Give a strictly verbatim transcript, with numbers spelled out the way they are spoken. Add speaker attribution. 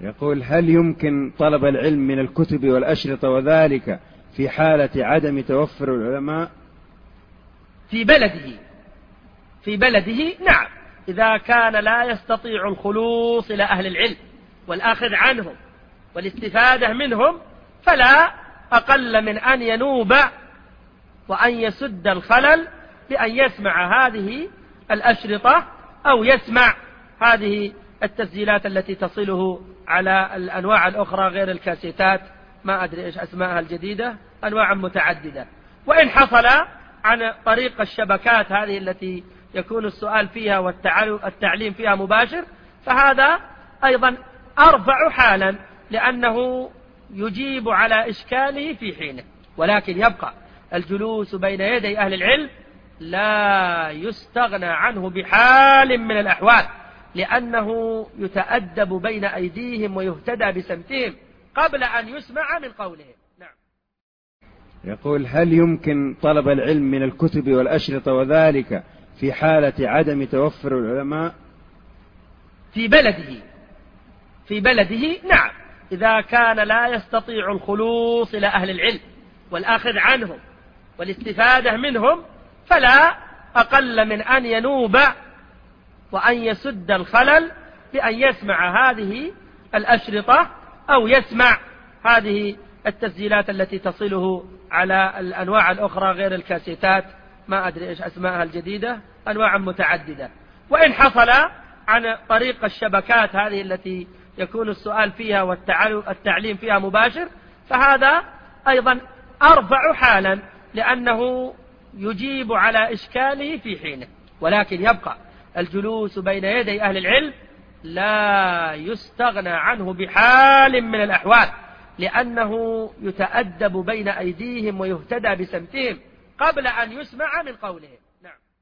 Speaker 1: يقول: هل يمكن طلب العلم من الكتب والأشرطة وذلك في حالة عدم توفر العلماء؟
Speaker 2: في بلده في بلده نعم، إذا كان لا يستطيع الخلوص إلى أهل العلم والأخذ عنهم والاستفادة منهم، فلا أقل من أن ينوب وأن يسد الخلل بأن يسمع هذه الأشرطة أو يسمع هذه التسجيلات التي تصله على الأنواع الأخرى غير الكاسيتات، ما أدري إيش أسماءها الجديدة، أنواع متعددة. وإن حصل عن طريق الشبكات هذه التي يكون السؤال فيها والتعليم فيها مباشر، فهذا أيضا أرفع حالا، لأنه يجيب على إشكاله في حينه. ولكن يبقى الجلوس بين يدي أهل العلم لا يستغنى عنه بحال من الأحوال، لأنه يتأدب بين أيديهم ويهتدى بسمتهم قبل أن يسمع من قولهم. نعم.
Speaker 1: يقول: هل يمكن طلب العلم من الكتب والأشرطة وذلك في حالة عدم توفر العلماء؟
Speaker 2: في بلده في بلده نعم، إذا كان لا يستطيع الخلوص إلى أهل العلم والأخذ عنهم والاستفادة منهم، فلا أقل من أن ينوب وأن يسد الخلل بأن يسمع هذه الأشرطة أو يسمع هذه التسجيلات التي تصله على الأنواع الأخرى غير الكاسيتات، ما أدري إيش أسماءها الجديدة، أنواع متعددة. وإن حصل عن طريق الشبكات هذه التي يكون السؤال فيها والتعليم فيها مباشر، فهذا أيضا أرفع حالا، لأنه يجيب على إشكاله في حينه. ولكن يبقى الجلوس بين يدي أهل العلم لا يستغنى عنه بحال من الأحوال، لأنه يتأدب بين أيديهم ويهتدى بسمتهم قبل أن يسمع من قولهم. نعم.